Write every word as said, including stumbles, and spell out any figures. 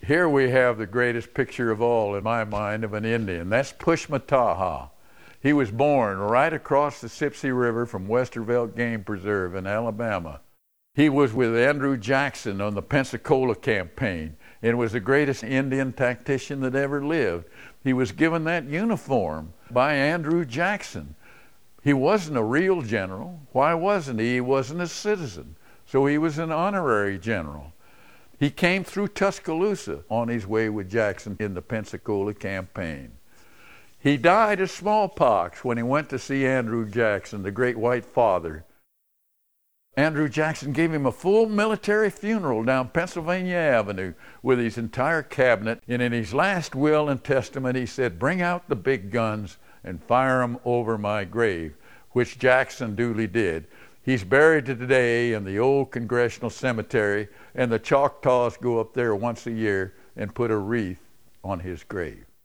Here we have the greatest picture of all, in my mind, of an Indian. That's Pushmataha. He was born right across the Sipsey River from Westervelt Game Preserve in Alabama. He was with Andrew Jackson on the Pensacola campaign and was the greatest Indian tactician that ever lived. He was given that uniform by Andrew Jackson. He wasn't a real general. Why wasn't he? He wasn't a citizen. So he was an honorary general. He came through Tuscaloosa on his way with Jackson in the Pensacola campaign. He died of smallpox when he went to see Andrew Jackson, the great white father. Andrew Jackson gave him a full military funeral down Pennsylvania Avenue with his entire cabinet. And in his last will and testament, he said, "Bring out the big guns and fire them over my grave," which Jackson duly did. He's buried today in the old Congressional Cemetery, and the Choctaws go up there once a year and put a wreath on his grave.